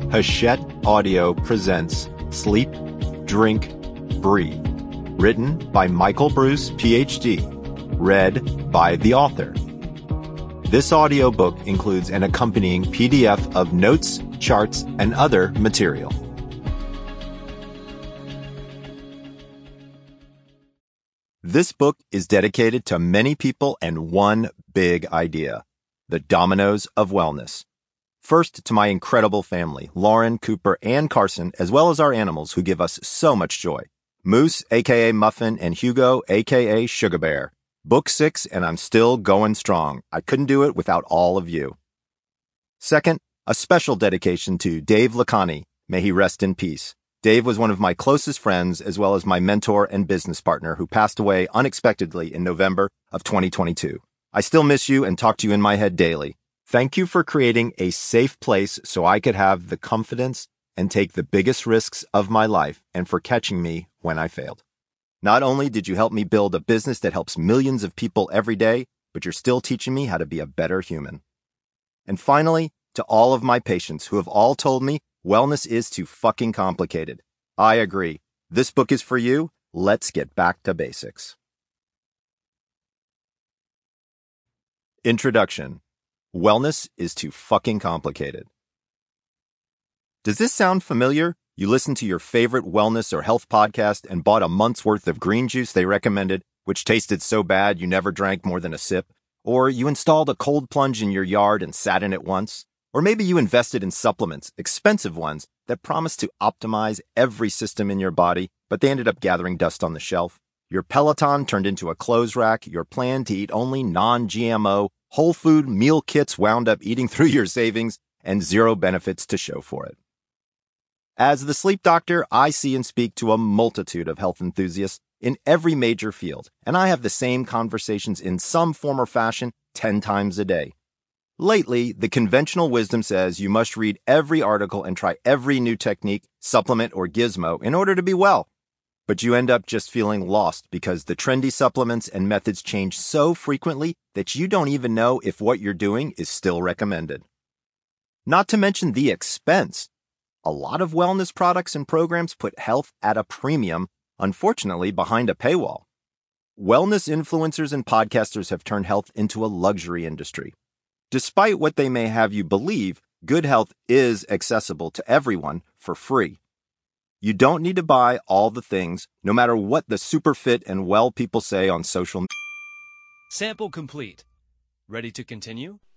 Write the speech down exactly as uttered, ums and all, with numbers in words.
Hachette Audio presents Sleep, Drink, Breathe. Written by Michael Bruce, P H D. Read by the author. This audiobook includes an accompanying P D F of notes, charts, and other material. This book is dedicated to many people and one big idea: the dominoes of wellness. First, to my incredible family, Lauren, Cooper, and Carson, as well as our animals who give us so much joy. Moose, aka Muffin, and Hugo, aka Sugar Bear. Book six, and I'm still going strong. I couldn't do it without all of you. Second, a special dedication to Dave Lacani. May he rest in peace. Dave was one of my closest friends, as well as my mentor and business partner, who passed away unexpectedly in November of twenty twenty-two. I still miss you and talk to you in my head daily. Thank you for creating a safe place so I could have the confidence and take the biggest risks of my life, and for catching me when I failed. Not only did you help me build a business that helps millions of people every day, but you're still teaching me how to be a better human. And finally, to all of my patients who have all told me wellness is too fucking complicated. I agree. This book is for you. Let's get back to basics. Introduction. Wellness is too fucking complicated. Does this sound familiar? You listened to your favorite wellness or health podcast and bought a month's worth of green juice they recommended, which tasted so bad you never drank more than a sip. Or you installed a cold plunge in your yard and sat in it once. Or maybe you invested in supplements, expensive ones, that promised to optimize every system in your body, but they ended up gathering dust on the shelf. Your Peloton turned into a clothes rack. Your plan to eat only non-G M O, whole food meal kits wound up eating through your savings, and zero benefits to show for it. As the sleep doctor, I see and speak to a multitude of health enthusiasts in every major field, and I have the same conversations in some form or fashion ten times a day. Lately, the conventional wisdom says you must read every article and try every new technique, supplement, or gizmo in order to be well. But you end up just feeling lost because the trendy supplements and methods change so frequently that you don't even know if what you're doing is still recommended. Not to mention the expense. A lot of wellness products and programs put health at a premium, unfortunately behind a paywall. Wellness influencers and podcasters have turned health into a luxury industry. Despite what they may have you believe, good health is accessible to everyone for free. You don't need to buy all the things, no matter what the super fit and well people say on social media. Sample complete. Ready to continue?